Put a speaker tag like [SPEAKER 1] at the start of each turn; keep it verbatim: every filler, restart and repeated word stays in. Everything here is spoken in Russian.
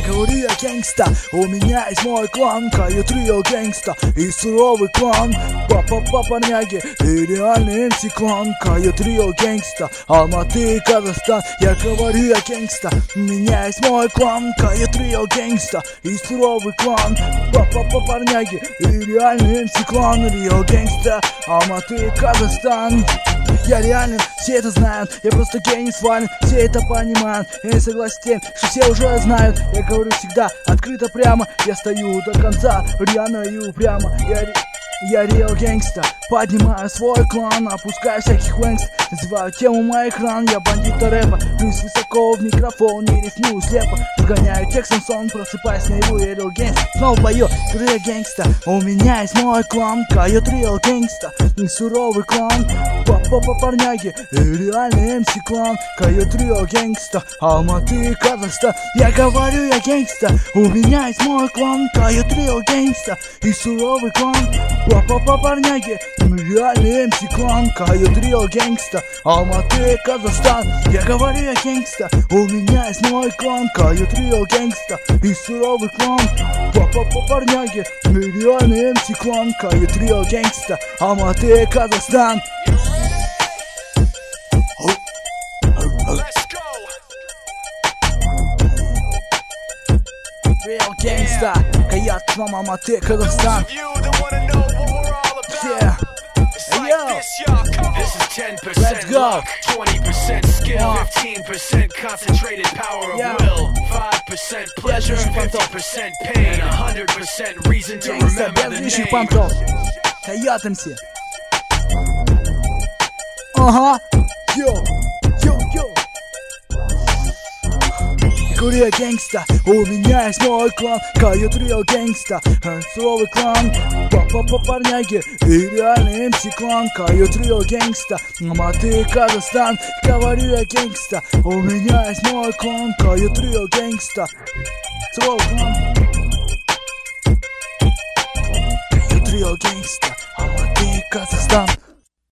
[SPEAKER 1] говорю я гангста, у меня есть мой клан, Койот Real Gangsta и суровый клан. Папа-па парняги и реальный эм си клан, Койот Real Gangsta, Алматы и Казахстан. Я говорю я гангста, у меня есть мой клан, Койот Real Gangsta и суровый клан. Папа-па парняги и реальный эм си клан, Real Gangsta, Алматы и Казахстан. Я реально, все это знают, я просто гений свален, все это понимают. Я не согласен с тем, что все уже знают. Я говорю всегда открыто прямо, я стою до конца, рьяно и упрямо. Я, я Real Gangsta, поднимаю свой клан, опускаю всяких вэнгст, называю тему моих ран. Я бандита рэпа, плюс высоко в микрофон, не рифмую слепо, гоняю текстом сон, просыпаюсь наяву. Я Real Gangsta, снова пою, говорю я гангста, у меня есть мой клан, Койот Real Gangsta и суровый клан. Папа парняги и реальный эм си клан, Койот Real Gangsta, Алматы и Казахстан. Я говорю я гангста, у меня есть мой клан, Койот Real Gangsta и суровый клан. Папа парняги и реальный эм си клан, Койот Real Gangsta, Алматы и Казахстан. Я говорю я гангста, у меня есть мой клан, Койот Real Gangsta и суровый клан. Папа парняги и реальный эм си клан, Койот Real Gangsta, Алматы и Казахстан. Real Gangsta, Койот from Алматы, Казахстан. Yeah. Hey, yo.
[SPEAKER 2] This is ten percent
[SPEAKER 1] Let's go.
[SPEAKER 2] luck, twenty percent skill,
[SPEAKER 1] Uh.
[SPEAKER 2] fifteen percent concentrated power of
[SPEAKER 1] Yeah.
[SPEAKER 2] will, five percent pleasure,
[SPEAKER 1] Без лишних
[SPEAKER 2] fifty percent pain, one hundred percent reason to
[SPEAKER 1] Gangsta,
[SPEAKER 2] remember
[SPEAKER 1] без
[SPEAKER 2] the
[SPEAKER 1] лишних
[SPEAKER 2] name.
[SPEAKER 1] понтов. Койот эм си. Ага. Йо. Йо, йо. Говорю я гангста, у меня есть мой клан, Койот Real Gangsta, суровый клан. Папа парняги и реальный эм си клан, Койот Real Gangsta, Алматы и Казахстан. Говорю я гангста, у меня есть мой клан, Койот Real Gangsta, суровый клан.